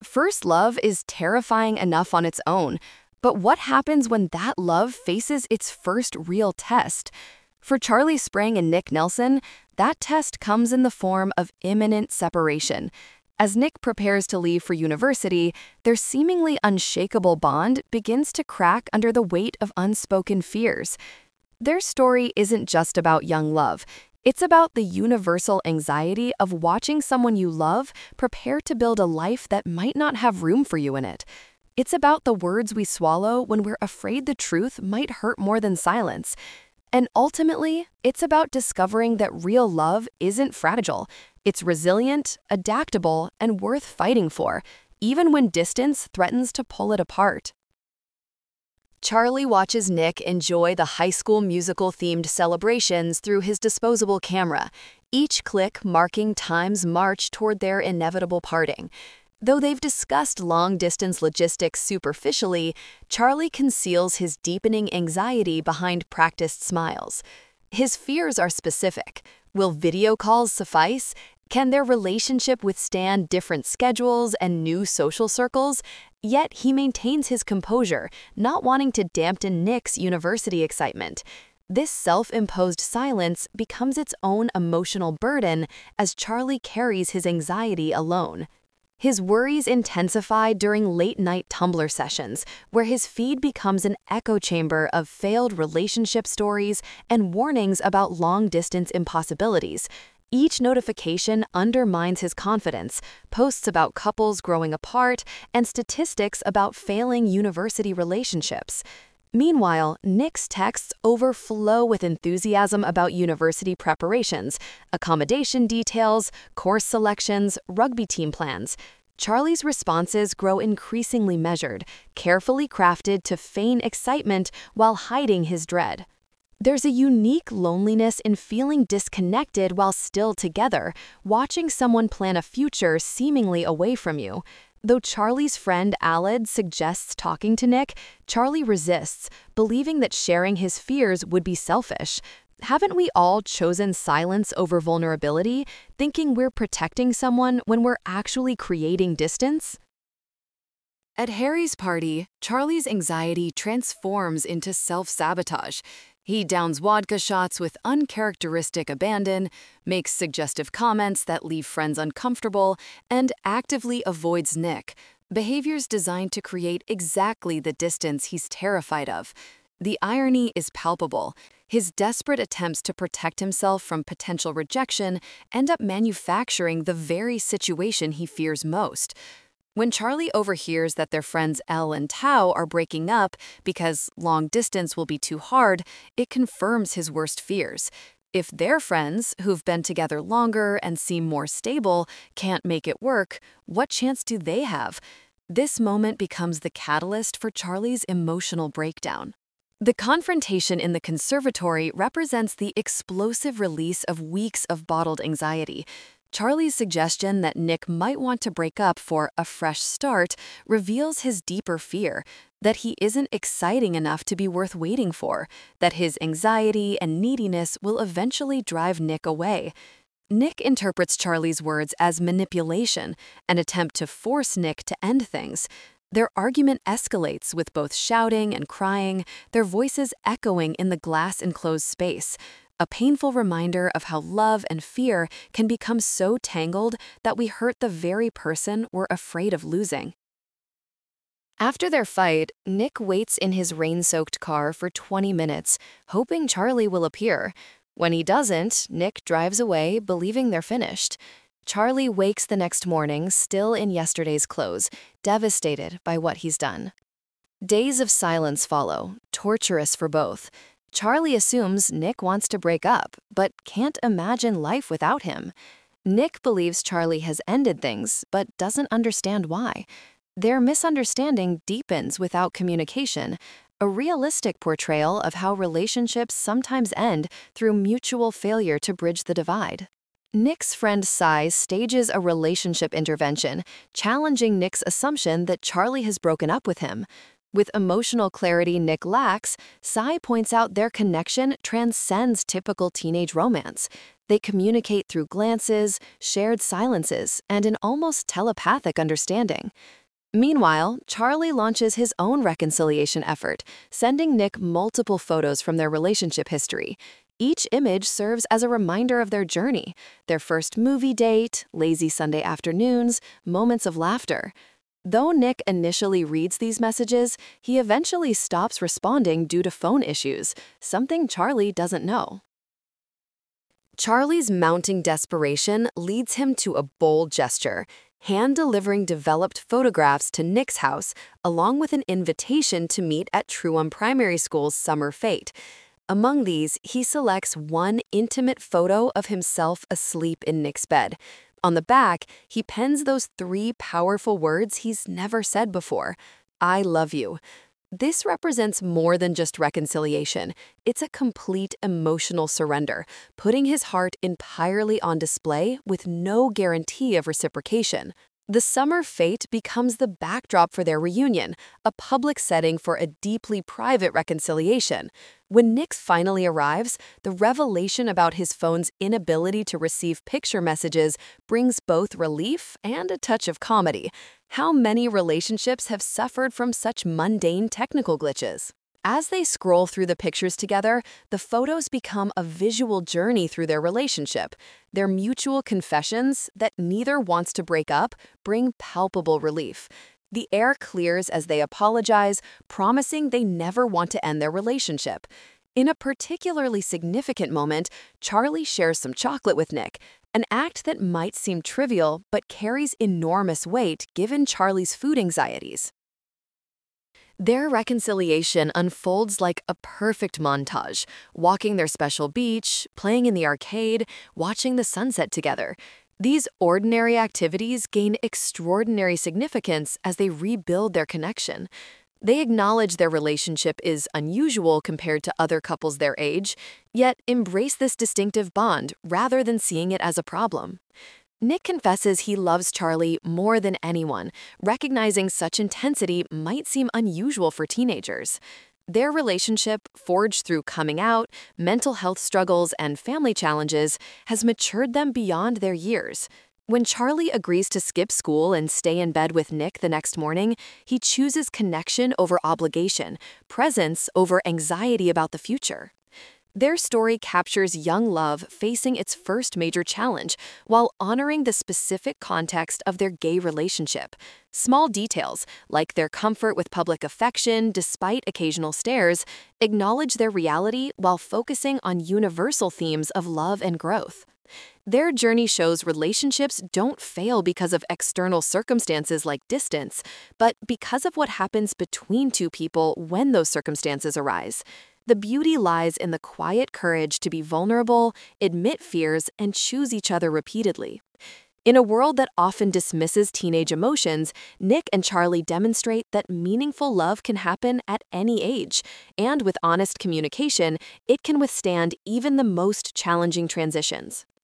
First love is terrifying enough on its own, but what happens when that love faces its first real test? For Charlie Spring and Nick Nelson, that test comes in the form of imminent separation. As Nick prepares to leave for university, their seemingly unshakable bond begins to crack under the weight of unspoken fears. Their story isn't just about young love. It's about the universal anxiety of watching someone you love prepare to build a life that might not have room for you in it. It's about the words we swallow when we're afraid the truth might hurt more than silence. And ultimately, it's about discovering that real love isn't fragile. It's resilient, adaptable, and worth fighting for, even when distance threatens to pull it apart. Charlie watches Nick enjoy the High School Musical-themed celebrations through his disposable camera, each click marking time's march toward their inevitable parting. Though they've discussed long-distance logistics superficially, Charlie conceals his deepening anxiety behind practiced smiles. His fears are specific. Will video calls suffice? Can their relationship withstand different schedules and new social circles? Yet he maintains his composure, not wanting to dampen Nick's university excitement. This self-imposed silence becomes its own emotional burden as Charlie carries his anxiety alone. His worries intensify during late-night Tumblr sessions, where his feed becomes an echo chamber of failed relationship stories and warnings about long-distance impossibilities. Each notification undermines his confidence, posts about couples growing apart, and statistics about failing university relationships. Meanwhile, Nick's texts overflow with enthusiasm about university preparations, accommodation details, course selections, rugby team plans. Charlie's responses grow increasingly measured, carefully crafted to feign excitement while hiding his dread. There's a unique loneliness in feeling disconnected while still together, watching someone plan a future seemingly away from you. Though Charlie's friend Aled suggests talking to Nick, Charlie resists, believing that sharing his fears would be selfish. Haven't we all chosen silence over vulnerability, thinking we're protecting someone when we're actually creating distance? At Harry's party, Charlie's anxiety transforms into self-sabotage. He downs vodka shots with uncharacteristic abandon, makes suggestive comments that leave friends uncomfortable, and actively avoids Nick, behaviors designed to create exactly the distance he's terrified of. The irony is palpable. His desperate attempts to protect himself from potential rejection end up manufacturing the very situation he fears most. When Charlie overhears that their friends Elle and Tao are breaking up because long distance will be too hard, it confirms his worst fears. If their friends, who've been together longer and seem more stable, can't make it work, what chance do they have? This moment becomes the catalyst for Charlie's emotional breakdown. The confrontation in the conservatory represents the explosive release of weeks of bottled anxiety. Charlie's suggestion that Nick might want to break up for a fresh start reveals his deeper fear, that he isn't exciting enough to be worth waiting for, that his anxiety and neediness will eventually drive Nick away. Nick interprets Charlie's words as manipulation, an attempt to force Nick to end things. Their argument escalates with both shouting and crying, their voices echoing in the glass-enclosed space. A painful reminder of how love and fear can become so tangled that we hurt the very person we're afraid of losing. After their fight, Nick waits in his rain-soaked car for 20 minutes, hoping Charlie will appear. When he doesn't, Nick drives away, believing they're finished. Charlie wakes the next morning, still in yesterday's clothes, devastated by what he's done. Days of silence follow, torturous for both. Charlie assumes Nick wants to break up, but can't imagine life without him. Nick believes Charlie has ended things, but doesn't understand why. Their misunderstanding deepens without communication, a realistic portrayal of how relationships sometimes end through mutual failure to bridge the divide. Nick's friend Sai stages a relationship intervention, challenging Nick's assumption that Charlie has broken up with him. With emotional clarity Nick lacks, Sai points out their connection transcends typical teenage romance. They communicate through glances, shared silences, and an almost telepathic understanding. Meanwhile, Charlie launches his own reconciliation effort, sending Nick multiple photos from their relationship history. Each image serves as a reminder of their journey, their first movie date, lazy Sunday afternoons, moments of laughter. Though Nick initially reads these messages, he eventually stops responding due to phone issues, something Charlie doesn't know. Charlie's mounting desperation leads him to a bold gesture, hand-delivering developed photographs to Nick's house, along with an invitation to meet at Truum Primary School's summer fete. Among these, he selects one intimate photo of himself asleep in Nick's bed. On the back, he pens those three powerful words he's never said before: "I love you." This represents more than just reconciliation. It's a complete emotional surrender, putting his heart entirely on display with no guarantee of reciprocation. The summer fete becomes the backdrop for their reunion, a public setting for a deeply private reconciliation. When Nick finally arrives, the revelation about his phone's inability to receive picture messages brings both relief and a touch of comedy. How many relationships have suffered from such mundane technical glitches? As they scroll through the pictures together, the photos become a visual journey through their relationship. Their mutual confessions that neither wants to break up bring palpable relief. The air clears as they apologize, promising they never want to end their relationship. In a particularly significant moment, Charlie shares some chocolate with Nick, an act that might seem trivial but carries enormous weight given Charlie's food anxieties. Their reconciliation unfolds like a perfect montage, walking their special beach, playing in the arcade, watching the sunset together. These ordinary activities gain extraordinary significance as they rebuild their connection. They acknowledge their relationship is unusual compared to other couples their age, yet embrace this distinctive bond rather than seeing it as a problem. Nick confesses he loves Charlie more than anyone, recognizing such intensity might seem unusual for teenagers. Their relationship, forged through coming out, mental health struggles, and family challenges, has matured them beyond their years. When Charlie agrees to skip school and stay in bed with Nick the next morning, he chooses connection over obligation, presence over anxiety about the future. Their story captures young love facing its first major challenge while honoring the specific context of their gay relationship. Small details, like their comfort with public affection despite occasional stares, acknowledge their reality while focusing on universal themes of love and growth. Their journey shows relationships don't fail because of external circumstances like distance, but because of what happens between two people when those circumstances arise. The beauty lies in the quiet courage to be vulnerable, admit fears, and choose each other repeatedly. In a world that often dismisses teenage emotions, Nick and Charlie demonstrate that meaningful love can happen at any age, and with honest communication, it can withstand even the most challenging transitions.